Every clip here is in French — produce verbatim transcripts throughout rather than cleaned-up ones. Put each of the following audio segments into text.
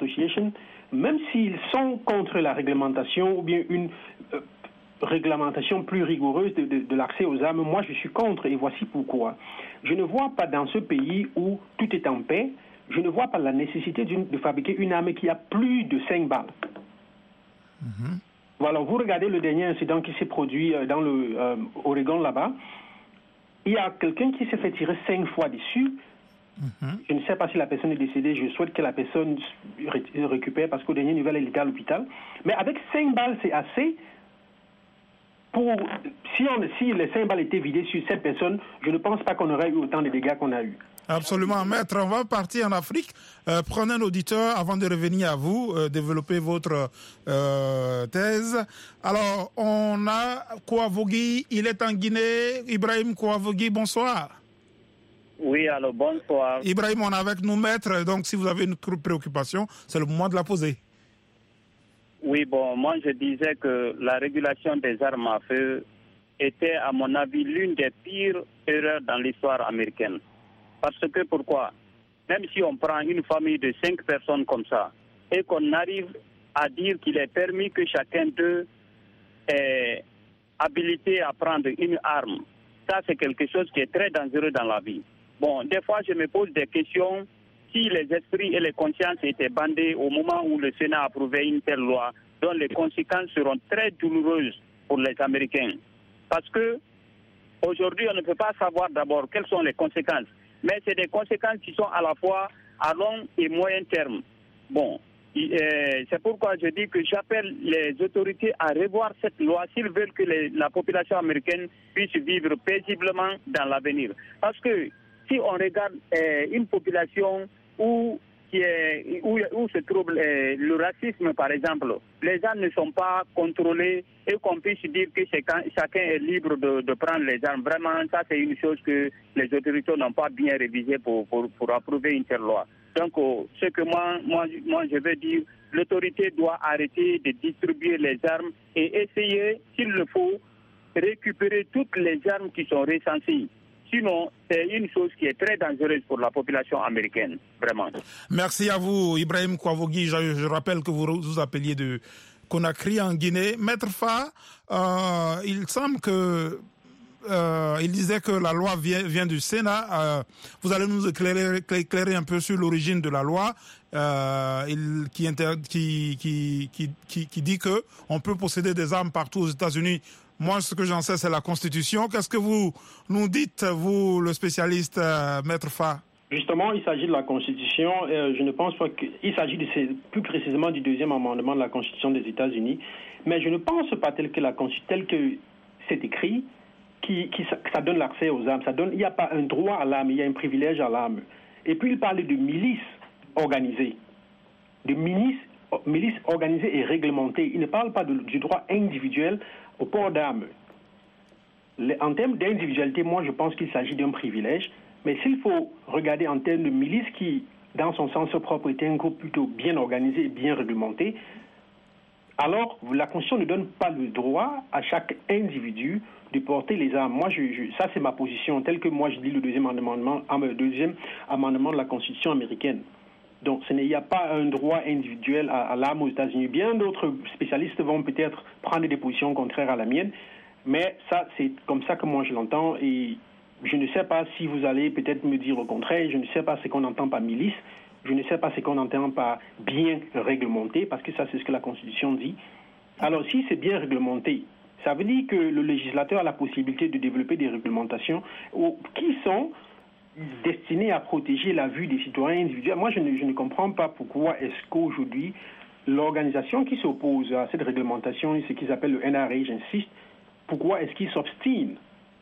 Association, même s'ils sont contre la réglementation ou bien une euh, réglementation plus rigoureuse de, de, de l'accès aux armes, moi je suis contre et voici pourquoi. Je ne vois pas dans ce pays où tout est en paix, je ne vois pas la nécessité de fabriquer une arme qui a plus de cinq balles. Mm-hmm. Voilà, vous regardez le dernier incident qui s'est produit dans le euh, Oregon là-bas. Il y a quelqu'un qui s'est fait tirer cinq fois dessus. Mm-hmm. Je ne sais pas si la personne est décédée. Je souhaite que la personne ré- récupère parce qu'au dernier nouvelle, elle était à l'hôpital. Mais avec cinq balles, c'est assez. Pour, si, on, si les cinq balles étaient vidées sur cette personne, je ne pense pas qu'on aurait eu autant de dégâts qu'on a eu. Absolument, maître. On va partir en Afrique. Euh, prenez un auditeur avant de revenir à vous, euh, développer votre euh, thèse. Alors, on a Kouavogui, il est en Guinée. Ibrahim Kouavogui, bonsoir. Oui, alors bonsoir. Ibrahim, on est avec nous, maître. Donc, si vous avez une préoccupation, c'est le moment de la poser. Oui, bon, moi je disais que la régulation des armes à feu était, à mon avis, l'une des pires erreurs dans l'histoire américaine. Parce que pourquoi? Même si on prend une famille de cinq personnes comme ça et qu'on arrive à dire qu'il est permis que chacun d'eux est habilité à prendre une arme, ça c'est quelque chose qui est très dangereux dans la vie. Bon, des fois je me pose des questions. Si les esprits et les consciences étaient bandés au moment où le Sénat approuvait une telle loi, dont les conséquences seront très douloureuses pour les Américains. Parce que aujourd'hui, on ne peut pas savoir d'abord quelles sont les conséquences. Mais c'est des conséquences qui sont à la fois à long et moyen terme. Bon, euh, c'est pourquoi je dis que j'appelle les autorités à revoir cette loi s'ils veulent que les, la population américaine puisse vivre paisiblement dans l'avenir. Parce que si on regarde euh, une population où, qui est, où, où se trouve euh, le racisme, par exemple, les gens ne sont pas contrôlés et qu'on puisse dire que chacun, chacun est libre de, de prendre les armes. Vraiment, ça c'est une chose que les autorités n'ont pas bien révisée pour, pour, pour approuver une telle loi. Donc, oh, ce que moi, moi, moi je veux dire, l'autorité doit arrêter de distribuer les armes et essayer, s'il le faut, récupérer toutes les armes qui sont recensées. Sinon, c'est une chose qui est très dangereuse pour la population américaine, vraiment. Merci à vous, Ibrahim Kouavogui. Je, je rappelle que vous vous appeliez de Conakry en Guinée. Maître Fa, euh, il semble que euh, il disait que la loi vient, vient du Sénat. Euh, vous allez nous éclairer, éclairer un peu sur l'origine de la loi euh, il, qui, inter, qui, qui, qui, qui, qui dit que on peut posséder des armes partout aux États-Unis. Moi, ce que j'en sais, c'est la Constitution. Qu'est-ce que vous nous dites, vous, le spécialiste, euh, Maître Fa? Justement, il s'agit de la Constitution. Euh, je ne pense pas qu'il s'agit de ces, plus précisément du deuxième amendement de la Constitution des États-Unis. Mais je ne pense pas tel que la Constitution, tel que c'est écrit, qui, qui, que ça donne l'accès aux armes. Ça donne, il n'y a pas un droit à l'arme, il y a un privilège à l'arme. Et puis, il parle de milices organisées, de milices, milices organisées et réglementées. Il ne parle pas de, du droit individuel au port d'armes. En termes d'individualité, moi, je pense qu'il s'agit d'un privilège. Mais s'il faut regarder en termes de milice qui, dans son sens propre, était un groupe plutôt bien organisé et bien réglementé, alors la Constitution ne donne pas le droit à chaque individu de porter les armes. Moi, je, je, ça, c'est ma position, telle que moi, je lis le deuxième amendement, le deuxième amendement de la Constitution américaine. Donc, il n'y a pas un droit individuel à, à l'arme aux États-Unis. Bien d'autres spécialistes vont peut-être prendre des positions contraires à la mienne, mais ça, c'est comme ça que moi je l'entends. Et je ne sais pas si vous allez peut-être me dire le contraire. Je ne sais pas ce qu'on entend par milice. Je ne sais pas ce qu'on entend par bien réglementé, parce que ça, c'est ce que la Constitution dit. Alors, si c'est bien réglementé, ça veut dire que le législateur a la possibilité de développer des réglementations qui sont destinées à protéger la vue des citoyens individuels. Moi, je ne, je ne comprends pas pourquoi est-ce qu'aujourd'hui, l'organisation qui s'oppose à cette réglementation, ce qu'ils appellent le N R A, j'insiste, pourquoi est-ce qu'ils s'obstinent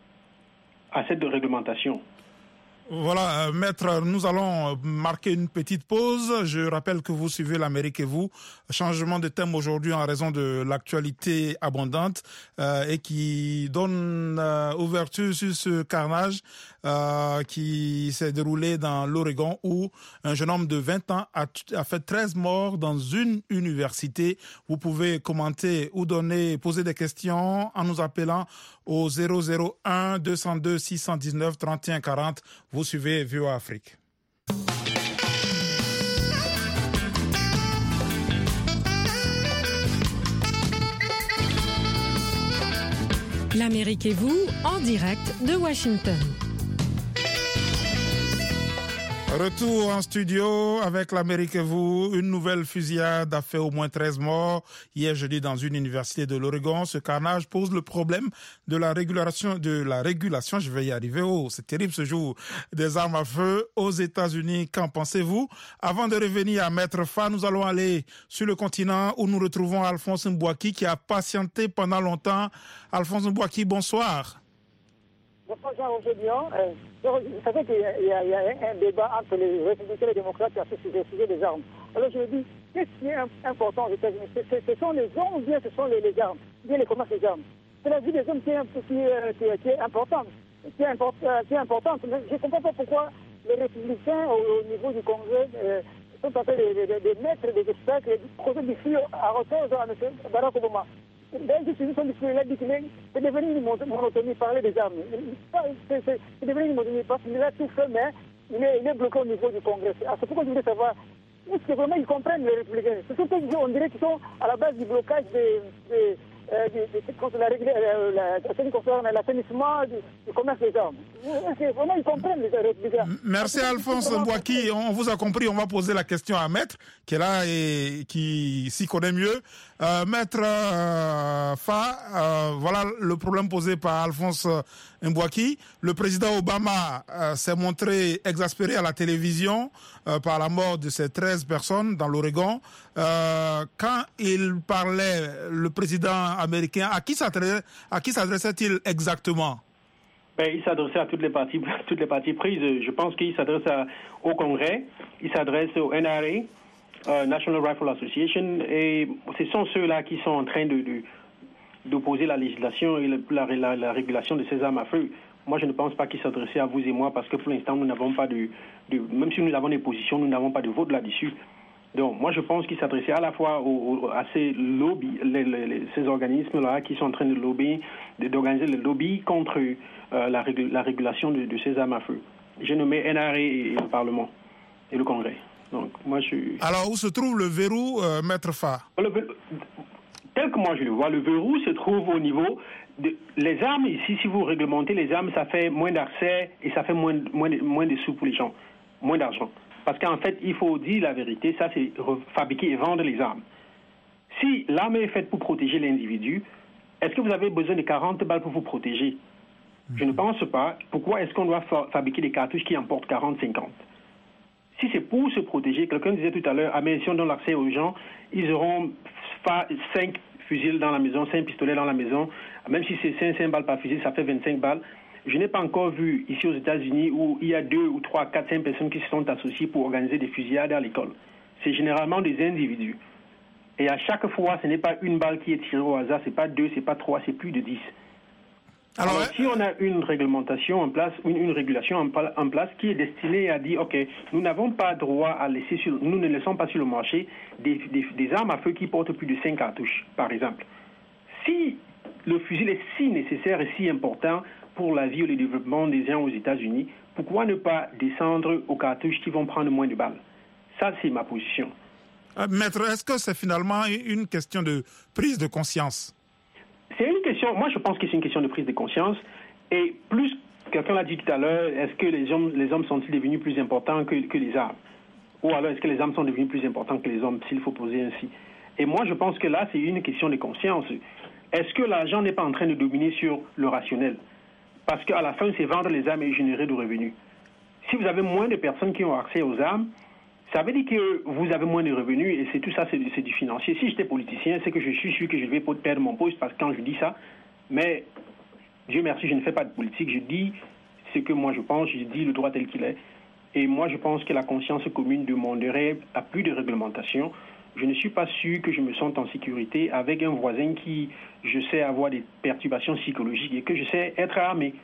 à cette réglementation? Voilà, euh, maître, nous allons marquer une petite pause. Je rappelle que vous suivez l'Amérique et vous. Changement de thème aujourd'hui en raison de l'actualité abondante euh, et qui donne euh, ouverture sur ce carnage euh, qui s'est déroulé dans l'Oregon où un jeune homme de vingt ans a, a fait treize morts dans une université. Vous pouvez commenter ou donner, poser des questions en nous appelant au zéro zéro un deux zéro deux six un neuf trente et un quarante. Vous suivez V O A Afrique. L'Amérique et vous, en direct de Washington. Retour en studio avec l'Amérique et vous. Une nouvelle fusillade a fait au moins treize morts hier jeudi dans une université de l'Oregon. Ce carnage pose le problème de la régulation, de la régulation, je vais y arriver, oh, c'est terrible ce jour, des armes à feu aux États-Unis. Qu'en pensez-vous? Avant de revenir à Maître Fa, nous allons aller sur le continent où nous retrouvons Alphonse Mbouaki qui a patienté pendant longtemps. Alphonse Mbouaki, bonsoir. Bonsoir Jean-Roger Dion. Euh, vous savez qu'il y a, il y a, il y a un débat entre les républicains et les démocrates à ce sujet, sujet des armes. Alors je me dis, qu'est-ce qui est important aux États-Unis? ce, ce sont les hommes ou bien ce sont les, les armes, bien les commerces des armes? C'est la vie des hommes qui est, qui est, qui est, qui est importante. Qui est, import, qui est importante. Mais je ne comprends pas pourquoi les républicains au, au niveau du Congrès euh, sont en train de, de, de, de mettre des obstacles, de poser des fils à retour à M. Barack Obama. Dans une situation difficile, il a dit que c'est devenu une monotonie, parler des armes. C'est, c'est, c'est devenu une monotonie parce qu'il a tout fait, mais il est, il est bloqué au niveau du Congrès. À ce point, je voulais savoir, est-ce que vraiment ils comprennent les républicains? C'est surtout qu'on dirait qu'ils sont à la base du blocage des... des Euh, de, de, de, la, euh, la, la, qui concerne l'assainissement du, du commerce des armes. Vraiment, ils comprennent les républicains. Merci Alphonse Mbouaki. On vous a compris. On va poser la question à Maître, qui est là et qui s'y connaît mieux. Euh, Maître euh, Fa, euh, voilà le problème posé par Alphonse Mbouaki. Le président Obama euh, s'est montré exaspéré à la télévision euh, par la mort de ces treize personnes dans l'Oregon. Euh, quand il parlait, le président américain, à qui s'adressait, à qui s'adressait-il exactement? Ben, il s'adressait à toutes les parties, toutes les parties prises. Je pense qu'il s'adresse à, au Congrès, il s'adresse au N R A, uh, National Rifle Association, et ce sont ceux-là qui sont en train de, de, d'opposer la législation et la, la, la régulation de ces armes à feu. Moi, je ne pense pas qu'il s'adressait à vous et moi, parce que pour l'instant, nous n'avons pas de, de... Même si nous avons des positions, nous n'avons pas de vote là-dessus. Donc, moi, je pense qu'il s'adressait à la fois aux, aux, à ces lobbies, les, les, ces organismes-là qui sont en train de lobby, d'organiser le lobby contre euh, la, régul, la régulation de, de ces armes à feu. J'ai nommé N R A et, et le Parlement et le Congrès. Donc, moi, je... Alors, où se trouve le verrou, euh, Maître Fa? le, Tel que moi je le vois, le verrou se trouve au niveau de... Les armes, ici, si vous réglementez les armes, ça fait moins d'accès et ça fait moins, moins, moins de sous pour les gens, moins d'argent. Parce qu'en fait, il faut dire la vérité, ça c'est fabriquer et vendre les armes. Si l'arme est faite pour protéger l'individu, est-ce que vous avez besoin de quarante balles pour vous protéger? Je ne pense pas. Pourquoi est-ce qu'on doit fa- fabriquer des cartouches qui en portent quarante, cinquante? Si c'est pour se protéger, quelqu'un disait tout à l'heure, ah mais si on donne l'accès aux gens, ils auront cinq fusils dans la maison, cinq pistolets dans la maison, même si c'est cinq balles par fusil, ça fait vingt-cinq balles. Je n'ai pas encore vu ici aux États-Unis où il y a deux ou trois, quatre, cinq personnes qui se sont associées pour organiser des fusillades à l'école. C'est généralement des individus. Et à chaque fois, ce n'est pas une balle qui est tirée au hasard, c'est pas deux, c'est pas trois, c'est plus de dix. Alors, Alors si on a une réglementation en place, une, une régulation en, en place qui est destinée à dire, ok, nous n'avons pas droit à laisser sur, nous ne laissons pas sur le marché des, des, des armes à feu qui portent plus de cinq cartouches, par exemple. Si le fusil est si nécessaire et si important pour la vie et le développement des gens aux États-Unis, pourquoi ne pas descendre aux cartouches qui vont prendre moins de balles? Ça, c'est ma position. Euh, maître, est-ce que c'est finalement une question de prise de conscience? C'est une question, moi je pense que c'est une question de prise de conscience. Et plus, quelqu'un l'a dit tout à l'heure, est-ce que les hommes, les hommes sont-ils devenus plus importants que, que les armes? Ou alors est-ce que les armes sont devenues plus importantes que les hommes, s'il faut poser ainsi? Et moi je pense que là, c'est une question de conscience. Est-ce que l'argent n'est pas en train de dominer sur le rationnel? Parce qu'à la fin, c'est vendre les armes et générer du revenu. Si vous avez moins de personnes qui ont accès aux armes, ça veut dire que vous avez moins de revenus et c'est tout ça, c'est, c'est du financier. Si j'étais politicien, c'est que je suis sûr que je vais perdre mon poste parce que quand je dis ça, mais Dieu merci, je ne fais pas de politique. Je dis ce que moi je pense, je dis le droit tel qu'il est. Et moi, je pense que la conscience commune demanderait à plus de réglementation. Je ne suis pas sûr que je me sente en sécurité avec un voisin qui, je sais, avoir des perturbations psychologiques et que je sais être armé.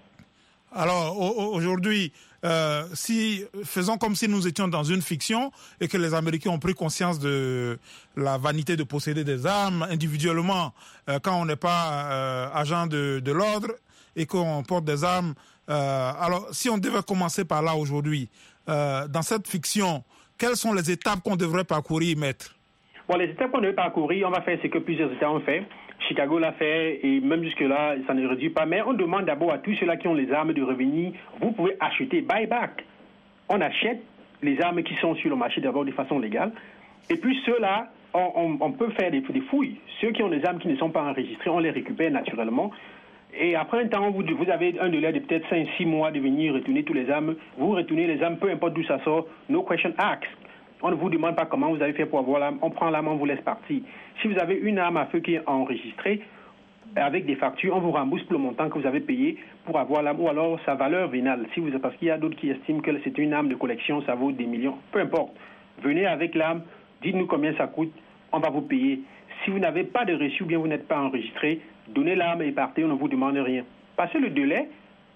Alors, aujourd'hui, euh, si faisons comme si nous étions dans une fiction et que les Américains ont pris conscience de la vanité de posséder des armes individuellement euh, quand on n'est pas euh, agent de, de l'ordre et qu'on porte des armes. Euh, alors, si on devait commencer par là aujourd'hui, euh, dans cette fiction, quelles sont les étapes qu'on devrait parcourir, maître? Bon, les étapes qu'on devrait parcourir, on va faire ce que plusieurs États ont fait. Chicago l'a fait et même jusque-là, ça ne réduit pas. Mais on demande d'abord à tous ceux-là qui ont les armes de revenir, vous pouvez acheter buyback. On achète les armes qui sont sur le marché d'abord de façon légale. Et puis ceux-là, on, on, on peut faire des, des fouilles. Ceux qui ont des armes qui ne sont pas enregistrées, on les récupère naturellement. Et après un temps, vous, vous avez un délai de peut-être cinq six mois de venir retourner tous les armes. Vous retournez les armes, peu importe d'où ça sort. No question asked. On ne vous demande pas comment vous avez fait pour avoir l'arme. On prend l'arme, on vous laisse partir. Si vous avez une arme à feu qui est enregistrée, avec des factures, on vous rembourse pour le montant que vous avez payé pour avoir l'arme, ou alors sa valeur vénale. Si vous, parce qu'il y a d'autres qui estiment que c'est une arme de collection, ça vaut des millions. Peu importe. Venez avec l'arme, dites-nous combien ça coûte, on va vous payer. Si vous n'avez pas de reçu ou bien vous n'êtes pas enregistré, donnez l'arme et partez, on ne vous demande rien. Passez le délai,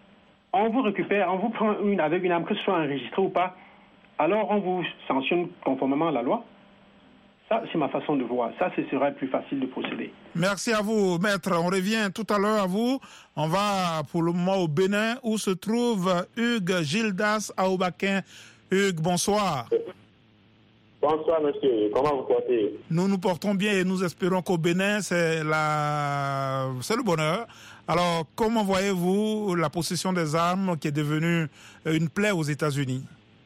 on vous récupère, on vous prend une avec une arme, que ce soit enregistrée ou pas, alors on vous sanctionne conformément à la loi. Ça, c'est ma façon de voir. Ça, ce serait plus facile de procéder. Merci à vous, maître. On revient tout à l'heure à vous. On va pour le moment au Bénin où se trouve Hugues Gildas Aoubakin. Hugues, bonsoir. Bonsoir, monsieur. Comment vous portez? Nous nous portons bien et nous espérons qu'au Bénin, c'est, la... c'est le bonheur. Alors, comment voyez-vous la possession des armes qui est devenue une plaie aux États-Unis?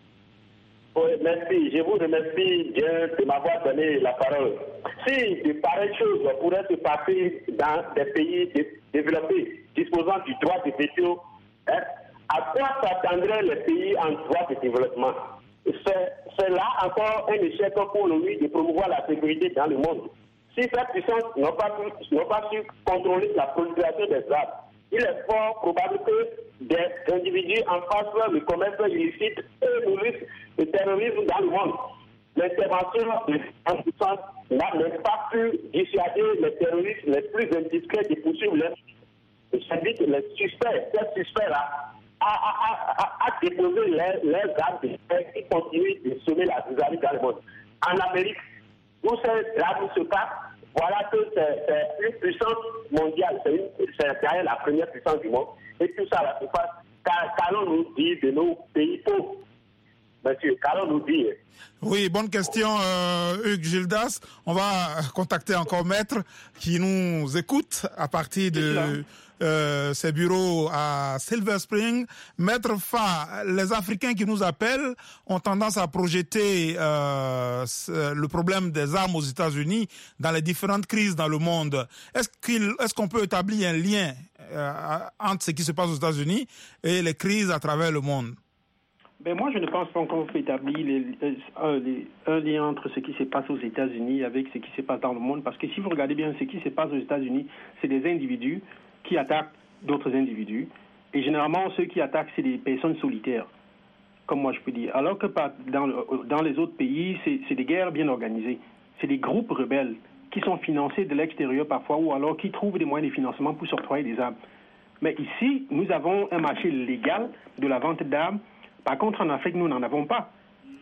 Oui, merci. Je vous remercie bien de m'avoir donné la parole. Si de pareilles choses pourraient se passer dans des pays dé- développés disposant du droit de veto, hein, à quoi s'attendraient les pays en droit de développement? C'est, c'est là encore un échec pour l'ONU de promouvoir la sécurité dans le monde. Si ces puissances n'ont pas pu, n'ont pas su contrôler la prolifération des armes, il est fort probable que des individus en fassent le commerce illicite et nourrissent le terrorisme dans le monde. L'intervention de ces puissances n'a même pas pu dissuader les terroristes les plus indiscrets de poursuivre leurs. J'invite les suspects, ces suspects-là, à, à, à, à déposer leurs, leurs armes qui continuent de semer la désarmée dans le monde. En Amérique, où ces armes se passent, voilà que c'est, c'est une puissance mondiale, c'est, une, c'est derrière la première puissance du monde. Et tout ça là se passe, car, qu'allons-nous dire de nos pays pauvres? Monsieur, qu'allons-nous dire? Oui, bonne question, euh, Hugues Gildas. On va contacter encore Maître qui nous écoute à partir de euh, ses bureaux à Silver Spring. Maître Fa, les Africains qui nous appellent ont tendance à projeter euh, le problème des armes aux États-Unis dans les différentes crises dans le monde. Est-ce qu'il, est-ce qu'on peut établir un lien euh, entre ce qui se passe aux États-Unis et les crises à travers le monde? Ben moi, je ne pense pas qu'on peut établir les, euh, les, un lien entre ce qui se passe aux États-Unis avec ce qui se passe dans le monde. Parce que si vous regardez bien ce qui se passe aux États-Unis, c'est des individus qui attaquent d'autres individus. Et généralement, ceux qui attaquent, c'est des personnes solitaires, comme moi je peux dire. Alors que dans, dans les autres pays, c'est, c'est des guerres bien organisées. C'est des groupes rebelles qui sont financés de l'extérieur parfois, ou alors qui trouvent des moyens de financement pour s'octroyer des armes. Mais ici, nous avons un marché légal de la vente d'armes. Par contre, en Afrique, nous n'en avons pas.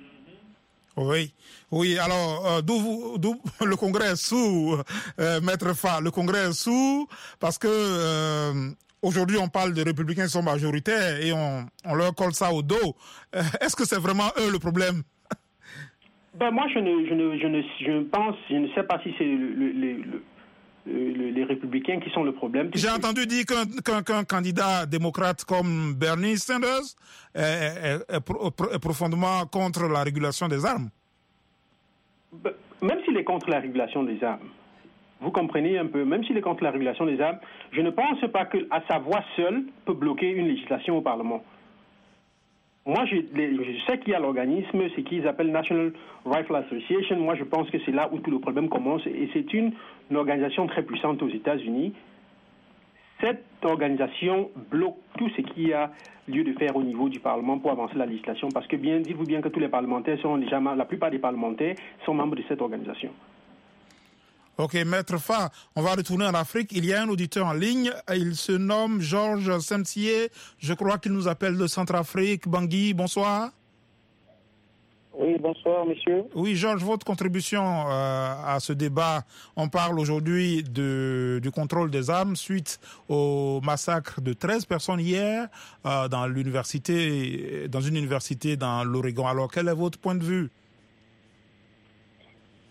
Oui, oui. Alors, euh, d'où, d'où le Congrès est sous, euh, Maître Fa. Le Congrès est sous parce que euh, aujourd'hui, on parle de républicains qui sont majoritaires et on, on leur colle ça au dos. Euh, est-ce que c'est vraiment eux le problème? Ben moi, je ne, je ne, je ne, je pense, je ne sais pas si c'est le, le, le, le Les, les républicains qui sont le problème. J'ai entendu dire qu'un, qu'un, qu'un candidat démocrate comme Bernie Sanders est, est, est, est profondément contre la régulation des armes. Même s'il est contre la régulation des armes, vous comprenez un peu, même s'il est contre la régulation des armes, je ne pense pas qu'à sa voix seule peut bloquer une législation au Parlement. Moi, je, je sais qu'il y a l'organisme, c'est qu'ils appellent National Rifle Association. Moi, je pense que c'est là où tout le problème commence. Et c'est une, une organisation très puissante aux États-Unis. Cette organisation bloque tout ce qu'il y a lieu de faire au niveau du Parlement pour avancer la législation. Parce que bien, dites-vous bien que tous les parlementaires sont déjà, la plupart des parlementaires sont membres de cette organisation. Ok, Maître Fa, on va retourner en Afrique. Il y a un auditeur en ligne. Il se nomme Georges Semtier. Je crois qu'il nous appelle de Centrafrique. Bangui, bonsoir. Oui, bonsoir, monsieur. Oui, Georges, votre contribution euh, à ce débat. On parle aujourd'hui de, du contrôle des armes suite au massacre de treize personnes hier euh, dans l'université, dans une université dans l'Oregon. Alors, quel est votre point de vue?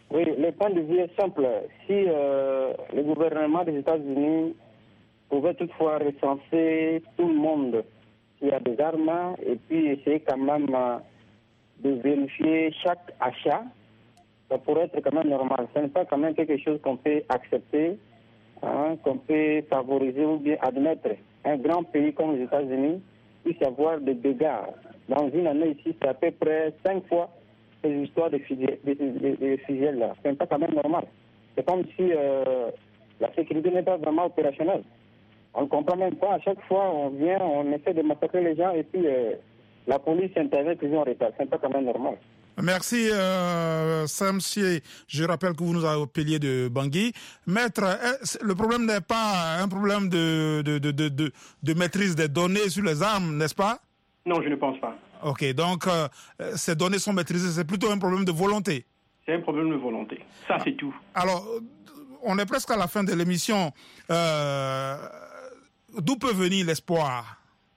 Oui, le point de vue est simple. Si euh, le gouvernement des États-Unis pouvait toutefois recenser tout le monde qui a des armes et puis essayer quand même euh, de vérifier chaque achat, ça pourrait être quand même normal. Ce n'est pas quand même quelque chose qu'on peut accepter, hein, qu'on peut favoriser ou bien admettre. Un grand pays comme les États-Unis puisse avoir des dégâts. Dans une année ici, c'est à peu près cinq fois ces histoires de fusils-là. Ce n'est pas quand même normal. C'est comme si euh, la sécurité n'est pas vraiment opérationnelle. On ne comprend même pas. À chaque fois, on vient, on essaie de massacrer les gens et puis euh, la police intervient toujours en retard. Ce n'est pas quand même normal. Merci, euh, Samsié. Je rappelle que vous nous appeliez de Bangui. Maître, le problème n'est pas un problème de, de, de, de, de maîtrise des données sur les armes, n'est-ce pas? Non, je ne pense pas. Ok, donc euh, ces données sont maîtrisées, c'est plutôt un problème de volonté. C'est un problème de volonté, ça c'est tout. Alors, on est presque à la fin de l'émission. Euh, d'où peut venir l'espoir?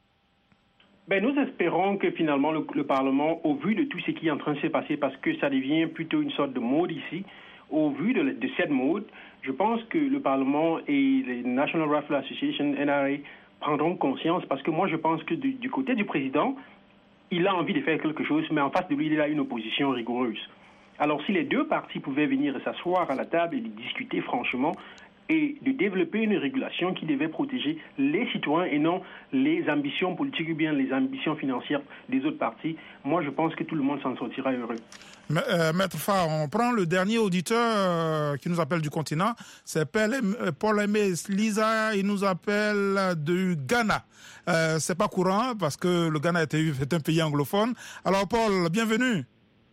Ben, nous espérons que finalement le, le Parlement, au vu de tout ce qui est en train de se passer, parce que ça devient plutôt une sorte de mode ici, au vu de, de cette mode, je pense que le Parlement et les National Rifle Association, N R A, prendront conscience, parce que moi je pense que du, du côté du président, il a envie de faire quelque chose, mais en face de lui, il a une opposition rigoureuse. Alors si les deux partis pouvaient venir s'asseoir à la table et discuter franchement, et de développer une régulation qui devait protéger les citoyens et non les ambitions politiques ou bien les ambitions financières des autres partis, moi je pense que tout le monde s'en sortira heureux. Euh, Maître Fa, on prend le dernier auditeur euh, qui nous appelle du continent, c'est Paul-Aimé Lisa, il nous appelle du Ghana. Euh, c'est pas courant parce que le Ghana est, est un pays anglophone. Alors Paul, bienvenue.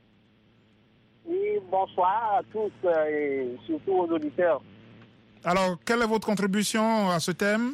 Oui, bonsoir à tous euh, et surtout aux auditeurs. Alors, quelle est votre contribution à ce thème?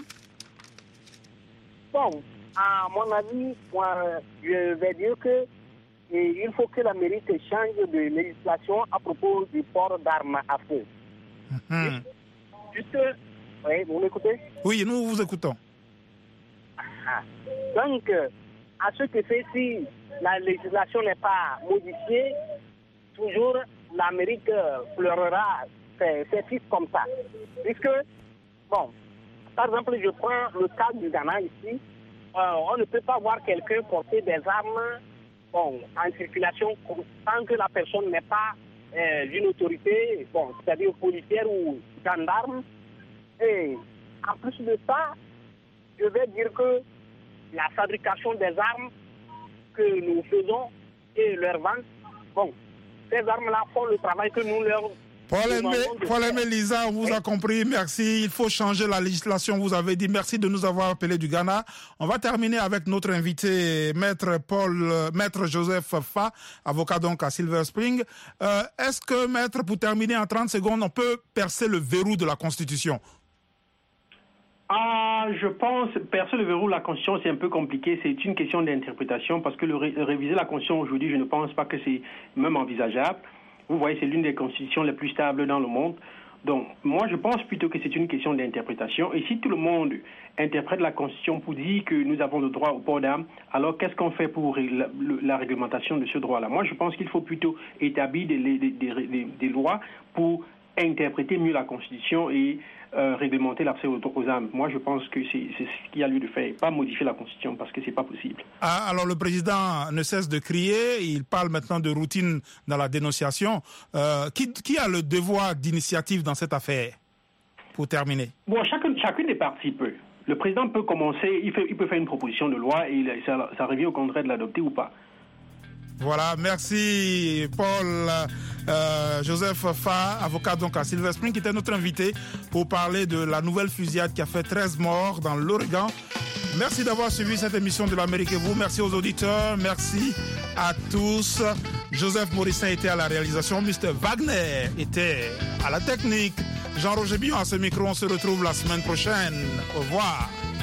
Bon, à mon avis, moi, je vais dire que et il faut que l'Amérique change de législation à propos du port d'armes à feu. Mmh. Juste, juste, oui, vous m'écoutez? Oui, nous vous écoutons. Ah, donc, à ce que fait, si la législation n'est pas modifiée, toujours l'Amérique pleurera ses fils comme ça. Puisque, bon, par exemple, je prends le cas du Ghana ici, euh, on ne peut pas voir quelqu'un porter des armes bon, en circulation tant que la personne n'est pas euh, d'une autorité, bon, c'est-à-dire policière ou gendarme. Et en plus de ça, je vais dire que la fabrication des armes que nous faisons et leur vente, bon, ces armes-là font le travail que nous leur Paul-Aimé Lisa, on vous a compris, merci. Il faut changer la législation, vous avez dit. Merci de nous avoir appelé du Ghana. On va terminer avec notre invité, Maître Paul, Maître Joseph Fa, avocat donc à Silver Spring. Euh, est-ce que, Maître, pour terminer en trente secondes, on peut percer le verrou de la Constitution? Ah, je pense, percer le verrou de la Constitution, c'est un peu compliqué. C'est une question d'interprétation parce que le ré- réviser la Constitution aujourd'hui, je ne pense pas que c'est même envisageable. Vous voyez, c'est l'une des constitutions les plus stables dans le monde. Donc, moi, je pense plutôt que c'est une question d'interprétation. Et si tout le monde interprète la Constitution pour dire que nous avons le droit au port d'armes, alors qu'est-ce qu'on fait pour la, la réglementation de ce droit-là? Moi, je pense qu'il faut plutôt établir des, des, des, des, des lois pour interpréter mieux la Constitution et euh, réglementer l'accès aux, aux armes. Moi, je pense que c'est, c'est ce qu'il y a lieu de faire, pas modifier la Constitution parce que c'est pas possible. Ah, alors le président ne cesse de crier, il parle maintenant de routine dans la dénonciation. Euh, qui, qui a le devoir d'initiative dans cette affaire, pour terminer? Bon, chacune, chacune des parties peut. Le président peut commencer, il, fait, il peut faire une proposition de loi et ça, ça revient au Congrès de l'adopter ou pas. Voilà, merci Paul euh, Joseph Fa, avocat donc à Silver Spring, qui était notre invité pour parler de la nouvelle fusillade qui a fait treize morts dans l'Oregon. Merci d'avoir suivi cette émission de l'Amérique et vous. Merci aux auditeurs, merci à tous. Joseph Morissin était à la réalisation, mister Wagner était à la technique. Jean-Roger Billon à ce micro, on se retrouve la semaine prochaine. Au revoir.